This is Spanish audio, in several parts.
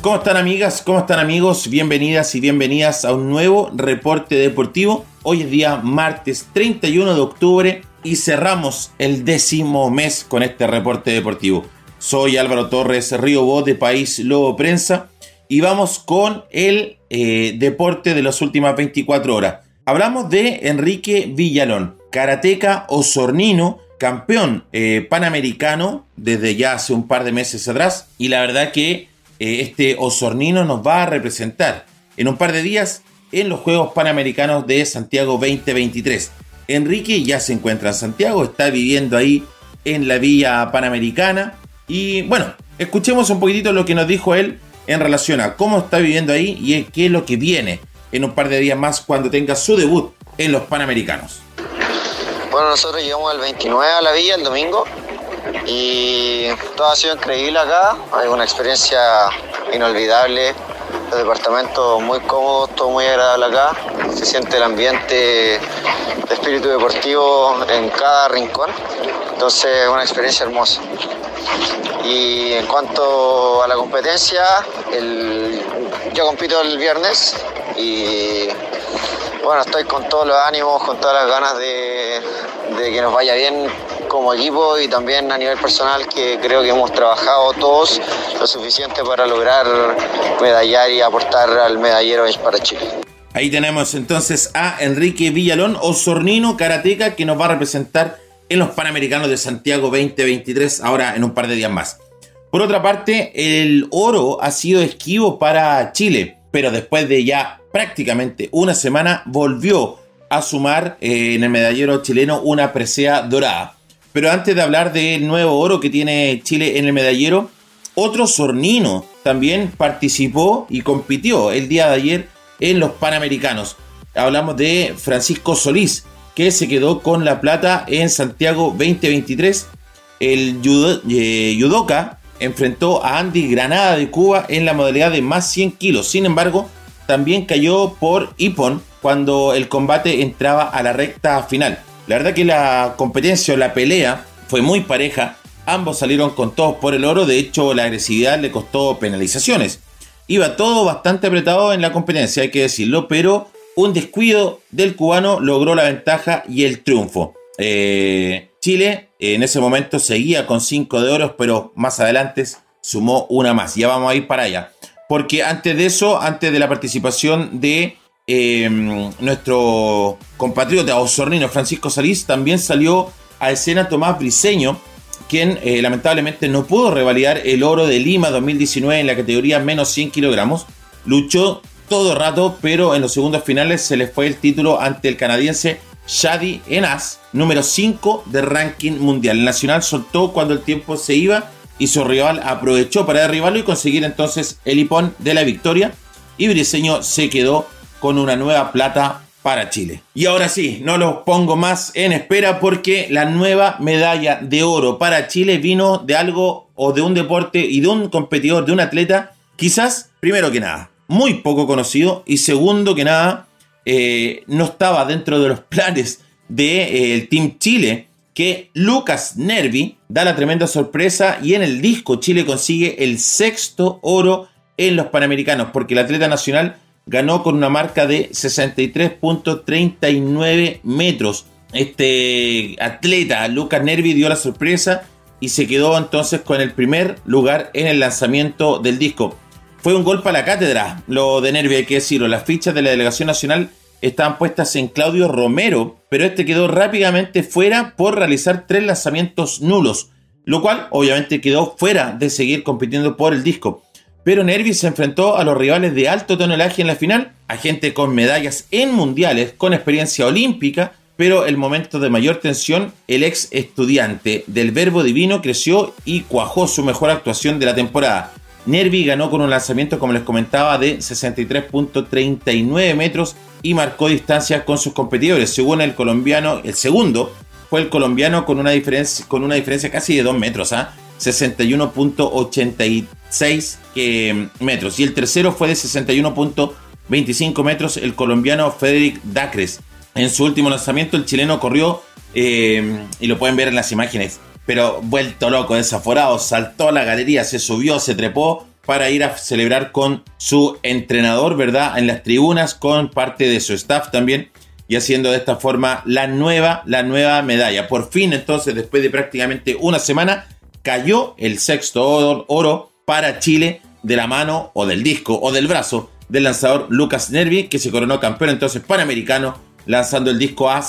¿Cómo están, amigas? ¿Cómo están, amigos? Bienvenidas y bienvenidas a un nuevo reporte deportivo. Hoy es día martes 31 de octubre y cerramos el 10º mes con este reporte deportivo. Soy Álvaro Torres Río Voz de País Lobo Prensa y vamos con el deporte de las últimas 24 horas. Hablamos de Enrique Villalón, karateca osornino, campeón panamericano desde ya hace un par de meses atrás, y la verdad que este osornino nos va a representar en un par de días en los Juegos Panamericanos de Santiago 2023. Enrique ya se encuentra en Santiago, está viviendo ahí en la Villa Panamericana y bueno, escuchemos un poquitito lo que nos dijo él en relación a cómo está viviendo ahí y qué es lo que viene en un par de días más cuando tenga su debut en los Panamericanos. Bueno, nosotros llegamos el 29 a la Villa el domingo y todo ha sido increíble acá. Hay una experiencia inolvidable, los departamentos muy cómodos, todo muy agradable acá. Se siente el ambiente de espíritu deportivo en cada rincón, entonces es una experiencia hermosa. Y en cuanto a la competencia, yo compito el viernes y bueno, estoy con todos los ánimos, con todas las ganas de que nos vaya bien como equipo y también a nivel personal, que creo que hemos trabajado todos lo suficiente para lograr medallar y aportar al medallero para Chile. Ahí tenemos entonces a Enrique Villalón, osornino, karateca, que nos va a representar en los Panamericanos de Santiago 2023, ahora en un par de días más. Por otra parte, el oro ha sido esquivo para Chile, pero después de ya prácticamente una semana volvió a sumar en el medallero chileno una presea dorada. Pero antes de hablar del nuevo oro que tiene Chile en el medallero, otro osornino también participó y compitió el día de ayer en los Panamericanos. Hablamos de Francisco Solís, que se quedó con la plata en Santiago 2023. El judoka enfrentó a Andy Granada de Cuba en la modalidad de más 100 kilos. Sin embargo, también cayó por ippon cuando el combate entraba a la recta final. La verdad que la competencia o la pelea fue muy pareja. Ambos salieron con todos por el oro. De hecho, la agresividad le costó penalizaciones. Iba todo bastante apretado en la competencia, hay que decirlo, pero un descuido del cubano logró la ventaja y el triunfo. Chile en ese momento seguía con 5 de oro, pero más adelante sumó una más. Ya vamos a ir para allá. Porque antes de eso, antes de la participación de nuestro compatriota osornino Francisco Solís, también salió a escena Tomás Briceño, quien lamentablemente no pudo revalidar el oro de Lima 2019 en la categoría menos 100 kilogramos. Luchó todo rato, pero en los segundos finales se le fue el título ante el canadiense Shadi Enas, número 5 de ranking mundial. El nacional soltó cuando el tiempo se iba y su rival aprovechó para derribarlo y conseguir entonces el ippon de la victoria, y Briceño se quedó con una nueva plata para Chile. Y ahora sí, no los pongo más en espera porque la nueva medalla de oro para Chile vino de algo o de un deporte y de un competidor, de un atleta, quizás, primero que nada, muy poco conocido, y segundo que nada, no estaba dentro de los planes del Team Chile, que Lucas Nervi da la tremenda sorpresa y en el disco Chile consigue el 6º oro en los Panamericanos, porque el atleta nacional ganó con una marca de 63.39 metros. Este atleta, Lucas Nervi, dio la sorpresa y se quedó entonces con el primer lugar en el lanzamiento del disco. Fue un golpe a la cátedra lo de Nervi, hay que decirlo. Las fichas de la delegación nacional estaban puestas en Claudio Romero, pero este quedó rápidamente fuera por realizar 3 lanzamientos nulos, lo cual obviamente quedó fuera de seguir compitiendo por el disco. Pero Nervi se enfrentó a los rivales de alto tonelaje en la final, a gente con medallas en mundiales, con experiencia olímpica, pero el momento de mayor tensión, el ex estudiante del Verbo Divino creció y cuajó su mejor actuación de la temporada. Nervi ganó con un lanzamiento, como les comentaba, de 63.39 metros y marcó distancias con sus competidores. Según el colombiano, el segundo fue el colombiano con una diferencia casi de 2 metros, 61.86 metros. Y el tercero fue de 61.25 metros, el colombiano Frederic Dacres. En su último lanzamiento, el chileno corrió, y lo pueden ver en las imágenes, pero vuelto loco, desaforado, saltó a la galería, se subió, se trepó para ir a celebrar con su entrenador, ¿verdad? En las tribunas, con parte de su staff también, y haciendo de esta forma la nueva medalla. Por fin, entonces, después de prácticamente una semana, cayó el sexto oro para Chile de la mano o del disco o del brazo del lanzador Lucas Nervi, que se coronó campeón entonces panamericano lanzando el disco a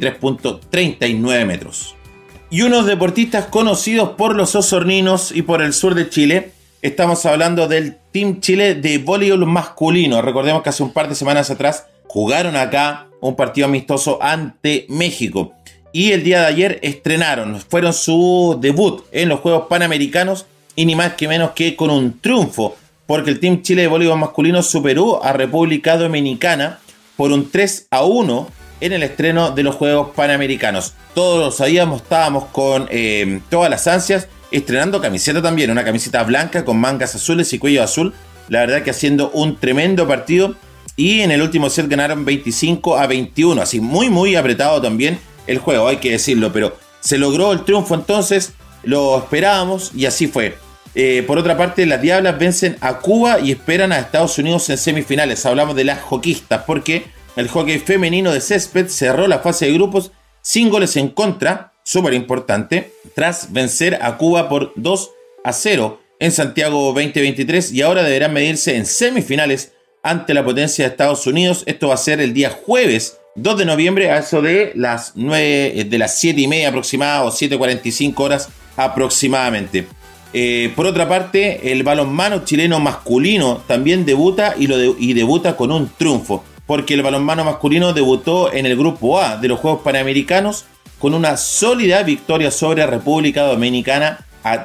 63.39 metros. Y unos deportistas conocidos por los osorninos y por el sur de Chile. Estamos hablando del Team Chile de voleibol masculino. Recordemos que hace un par de semanas atrás jugaron acá un partido amistoso ante México. Y el día de ayer fueron su debut en los Juegos Panamericanos y ni más que menos que con un triunfo, porque el Team Chile de voleibol masculino superó a República Dominicana por un 3-1 en el estreno de los Juegos Panamericanos. Todos lo sabíamos, estábamos con todas las ansias, estrenando camiseta también, una camiseta blanca con mangas azules y cuello azul. La verdad que haciendo un tremendo partido, y en el último set ganaron 25-21, así muy apretado también el juego, hay que decirlo, pero se logró el triunfo entonces, lo esperábamos y así fue. Por otra parte, las Diablas vencen a Cuba y esperan a Estados Unidos en semifinales. Hablamos de las hoquistas porque el hockey femenino de césped cerró la fase de grupos sin goles en contra, súper importante, tras vencer a Cuba por 2-0 en Santiago 2023, y ahora deberán medirse en semifinales ante la potencia de Estados Unidos. Esto va a ser el día jueves 2 de noviembre a eso de las 7:30 aproximadamente, o 7:45 horas aproximadamente. Por otra parte, el balonmano chileno masculino también debuta y debuta con un triunfo, porque el balonmano masculino debutó en el grupo A de los Juegos Panamericanos con una sólida victoria sobre República Dominicana a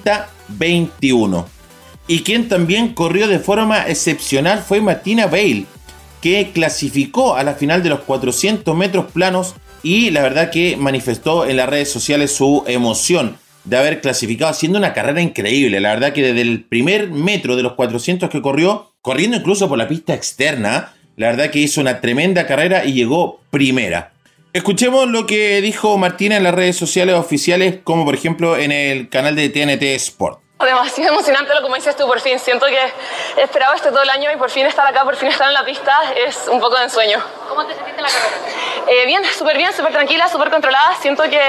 30-21. Y quien también corrió de forma excepcional fue Martina Bale, que clasificó a la final de los 400 metros planos, y la verdad que manifestó en las redes sociales su emoción de haber clasificado, haciendo una carrera increíble. La verdad que desde el primer metro de los 400 que corrió, corriendo incluso por la pista externa, la verdad que hizo una tremenda carrera y llegó primera. Escuchemos lo que dijo Martina en las redes sociales oficiales, como por ejemplo en el canal de TNT Sport. Demasiado emocionante, como dices tú, por fin. Siento que esperaba todo el año y por fin estar acá, por fin estar en la pista, es un poco de ensueño. ¿Cómo te sentiste en la carrera? Bien, súper tranquila, súper controlada. Siento que,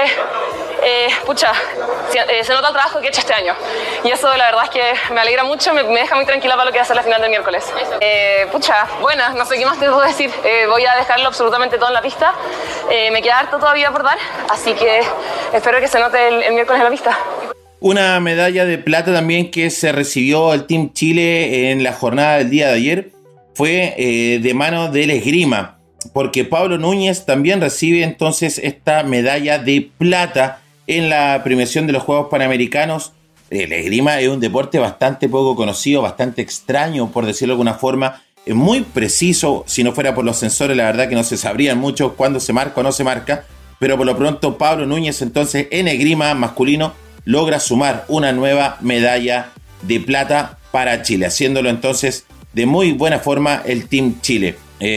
se nota el trabajo que he hecho este año. Y eso la verdad es que me alegra mucho, me deja muy tranquila para lo que va a ser la final del miércoles. Buena, no sé qué más te puedo decir. Voy a dejarlo absolutamente todo en la pista. Me queda harto todavía por dar, así que espero que se note el miércoles en la pista. Una medalla de plata también que se recibió el Team Chile en la jornada del día de ayer fue de mano del esgrima, porque Pablo Núñez también recibe entonces esta medalla de plata en la premiación de los Juegos Panamericanos. El esgrima es un deporte bastante poco conocido, bastante extraño, por decirlo de alguna forma, muy preciso. Si no fuera por los sensores, la verdad que no se sabrían mucho cuándo se marca o no se marca, pero por lo pronto Pablo Núñez entonces en esgrima masculino logra sumar una nueva medalla de plata para Chile, haciéndolo entonces de muy buena forma el Team Chile.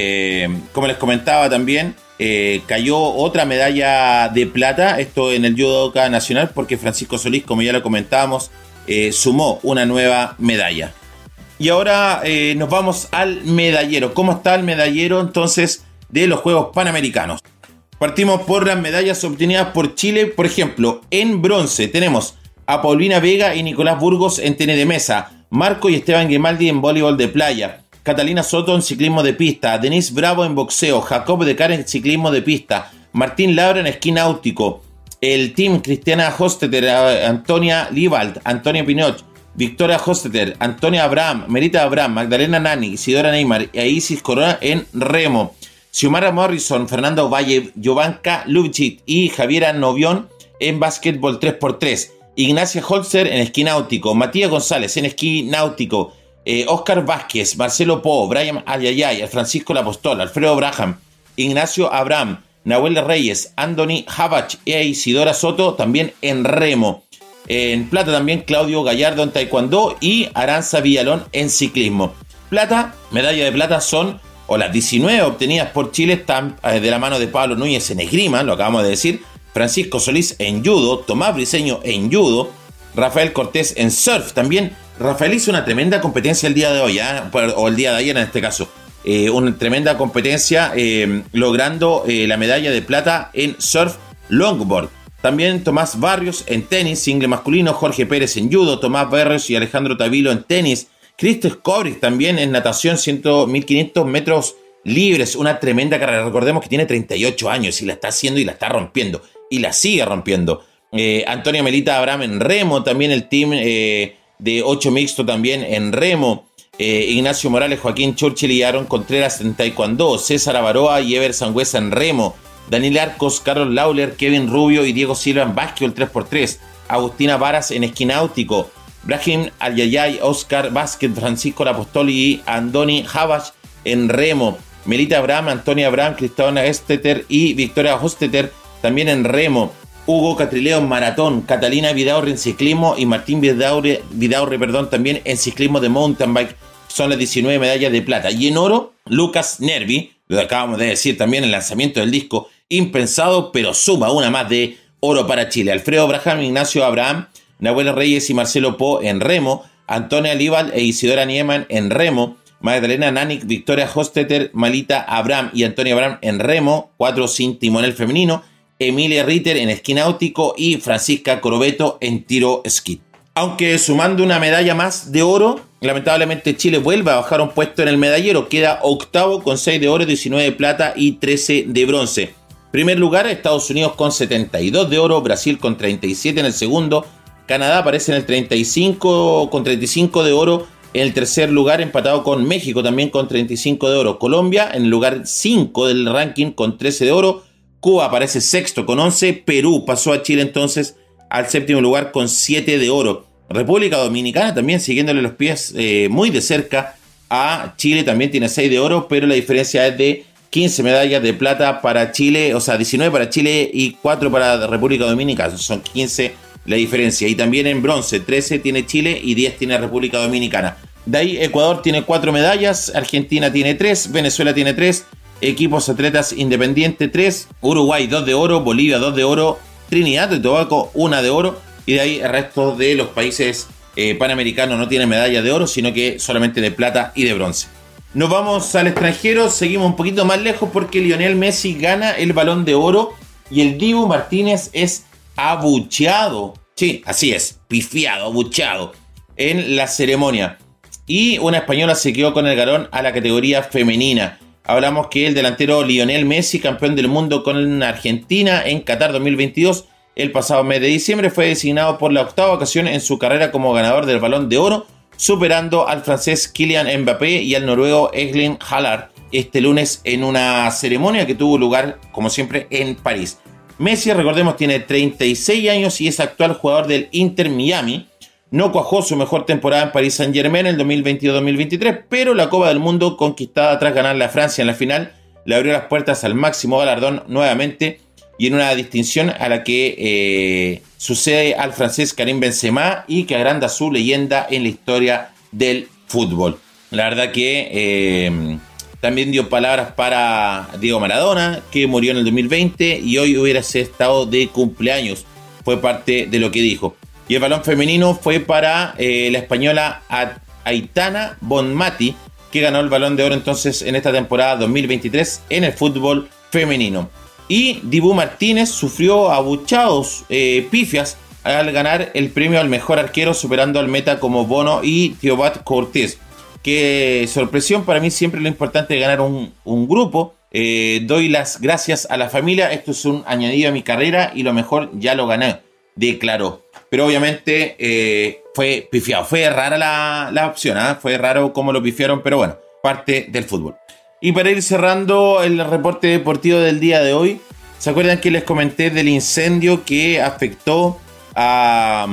Como les comentaba también, cayó otra medalla de plata, esto en el judoka nacional, porque Francisco Solís, como ya lo comentábamos, sumó una nueva medalla. Y ahora nos vamos al medallero. ¿Cómo está el medallero entonces de los Juegos Panamericanos? Partimos por las medallas obtenidas por Chile. Por ejemplo, en bronce tenemos a Paulina Vega y Nicolás Burgos en tenis de mesa, Marco y Esteban Grimaldi en voleibol de playa, Catalina Soto en ciclismo de pista, Denise Bravo en boxeo, Jacob de Cara en ciclismo de pista, Martín Labra en esquí náutico, el team Cristiana Hostetter, Antonia Libald, Antonia Pinoch, Victoria Hostetter, Antonia Abraham, Merita Abraham, Magdalena Nani, Isidora Neymar y Isis Corona en remo, Xiomara Morrison, Fernando Valle, Jovanka Lubchit y Javiera Novión en básquetbol 3x3, Ignacia Holzer en esquí náutico, Matías González en esquí náutico, Oscar Vázquez, Marcelo Po, Brian Ayayay, Francisco Lapostol, Alfredo Braham, Ignacio Abraham, Nahuel Reyes, Anthony Habach e Isidora Soto también en remo. En plata también Claudio Gallardo en taekwondo y Aranza Villalón en ciclismo. Plata, medalla de plata son, o las 19 obtenidas por Chile están de la mano de Pablo Núñez en esgrima, lo acabamos de decir, Francisco Solís en judo, Tomás Briceño en judo, Rafael Cortés en surf, también Rafael hizo una tremenda competencia el día de hoy, o el día de ayer en este caso. Una tremenda competencia logrando la medalla de plata en surf longboard. También Tomás Barrios en tenis, single masculino, Jorge Pérez en judo, Tomás Barrios y Alejandro Tavilo en tenis, Cristo Escobris también en natación, 1500 metros libres, una tremenda carrera. Recordemos que tiene 38 años y la está haciendo y la está rompiendo, y la sigue rompiendo. Antonia Melita Abraham en remo, también el team de 8 mixto también en remo. Ignacio Morales, Joaquín Churchill y Aaron Contreras en taekwondo, César Avaroa y Ever Sangüesa en remo, Daniel Arcos, Carlos Lauler, Kevin Rubio y Diego Silva en básquetbol 3x3, Agustina Varas en esquí náutico, Brahim Alyayay, Oscar Vázquez, Francisco Lapostoli y Andoni Javach en remo, Melita Abraham, Antonia Abraham, Cristóbal Esteter y Victoria Hosteter también en remo, Hugo Catrileo en maratón, Catalina Vidaurre en ciclismo y Martín Vidaurre también en ciclismo de mountain bike. Son las 19 medallas de plata. Y en oro, Lucas Nervi, lo acabamos de decir también en el lanzamiento del disco, impensado, pero suma una más de oro para Chile. Alfredo Braham, Ignacio Abraham, Nahuel Reyes y Marcelo Po en remo, Antonia Alíbal e Isidora Nieman en remo, Magdalena Nanik, Victoria Hostetter, Malita Abraham y Antonia Abraham en remo, 4 sin timonel femenino, Emilia Ritter en esquí náutico y Francisca Corobeto en tiro esquí. Aunque sumando una medalla más de oro, lamentablemente Chile vuelve a bajar un puesto en el medallero, queda octavo con 6 de oro, 19 de plata y 13 de bronce. Primer lugar, Estados Unidos con 72 de oro, Brasil con 37 en el segundo, Canadá aparece en el 35 con 35 de oro, en el tercer lugar empatado con México también con 35 de oro, Colombia en el lugar 5 del ranking con 13 de oro, Cuba aparece sexto con 11, Perú pasó a Chile entonces al séptimo lugar con 7 de oro. República Dominicana también siguiéndole los pies muy de cerca a Chile, también tiene 6 de oro, pero la diferencia es de 15 medallas de plata para Chile, o sea 19 para Chile y 4 para República Dominicana, son 15 la diferencia. Y también en bronce, 13 tiene Chile y 10 tiene República Dominicana. De ahí Ecuador tiene 4 medallas, Argentina tiene 3, Venezuela tiene 3, equipos atletas independiente 3, Uruguay 2 de oro, Bolivia 2 de oro, Trinidad y Tobago 1 de oro, y de ahí el resto de los países panamericanos no tienen medalla de oro, sino que solamente de plata y de bronce. Nos vamos al extranjero, seguimos un poquito más lejos porque Lionel Messi gana el Balón de Oro y el Dibu Martínez es abucheado, sí, así es, pifiado, abucheado en la ceremonia. Y una española se quedó con el galón a la categoría femenina. Hablamos que el delantero Lionel Messi, campeón del mundo con Argentina en Qatar 2022, el pasado mes de diciembre fue designado por la 8ª ocasión en su carrera como ganador del Balón de Oro, superando al francés Kylian Mbappé y al noruego Erling Haaland este lunes en una ceremonia que tuvo lugar, como siempre, en París. Messi, recordemos, tiene 36 años y es actual jugador del Inter Miami. No cuajó su mejor temporada en Paris Saint-Germain en el 2022-2023, pero la Copa del Mundo, conquistada tras ganarle a Francia en la final, le abrió las puertas al máximo galardón nuevamente y en una distinción a la que sucede al francés Karim Benzema y que agranda su leyenda en la historia del fútbol. La verdad que también dio palabras para Diego Maradona, que murió en el 2020 y hoy hubiera estado de cumpleaños. Fue parte de lo que dijo. Y el balón femenino fue para la española Aitana Bonmati, que ganó el Balón de Oro entonces en esta temporada 2023 en el fútbol femenino. Y Dibu Martínez sufrió abuchados, pifias, al ganar el premio al mejor arquero, superando al meta como Bono y Thiabat Cortés. Qué sorpresión, para mí siempre lo importante es ganar un grupo. Doy las gracias a la familia, esto es un añadido a mi carrera y lo mejor ya lo gané, declaró. Pero obviamente fue pifiado, fue rara la opción, fue raro cómo lo pifiaron, pero bueno, parte del fútbol. Y para ir cerrando el reporte deportivo del día de hoy, ¿se acuerdan que les comenté del incendio que afectó a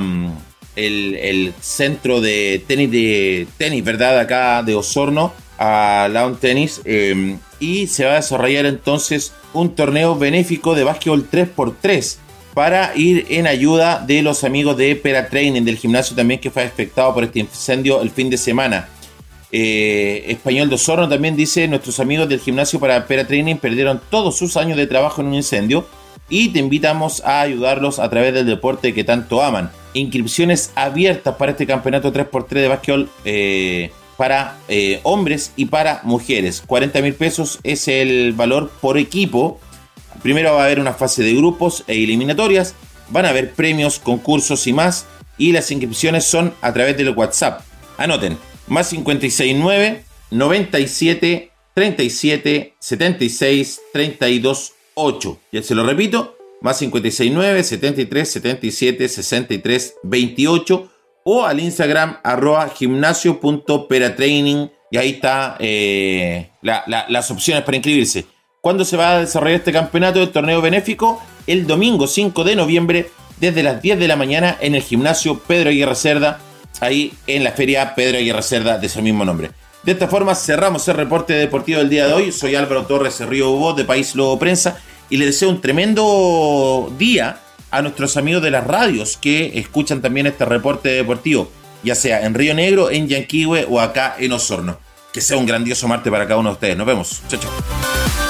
el centro de tenis, ¿verdad? Acá de Osorno, a Lawn Tennis, y se va a desarrollar entonces un torneo benéfico de básquetbol 3x3 para ir en ayuda de los amigos de Pera Training, del gimnasio también que fue afectado por este incendio el fin de semana. Español de Osorno también dice: nuestros amigos del gimnasio para Pera Training perdieron todos sus años de trabajo en un incendio y te invitamos a ayudarlos a través del deporte que tanto aman. inscripciones abiertas para este campeonato 3x3 de básquetbol para hombres y para mujeres. 40.000 pesos es el valor por equipo. Primero va a haber una fase de grupos e eliminatorias. Van a haber premios, concursos y más. Y las inscripciones son a través del WhatsApp. Anoten, más 569 97 37 76 32 8. Ya se lo repito, más 569 73 77 63 28. O al Instagram @gimnasio.peratraining. Y ahí está las opciones para inscribirse. ¿Cuándo se va a desarrollar este campeonato del torneo benéfico? El domingo 5 de noviembre, desde las 10 de la mañana, en el gimnasio Pedro Aguirre Cerda, ahí en la feria Pedro Aguirre Cerda de ese mismo nombre. De esta forma cerramos el reporte deportivo del día de hoy. Soy Álvaro Torres Río Ubó de País Lobo Prensa y les deseo un tremendo día a nuestros amigos de las radios que escuchan también este reporte deportivo, ya sea en Río Negro, en Yanquihue o acá en Osorno. Que sea un grandioso martes para cada uno de ustedes. Nos vemos. Chao, chao.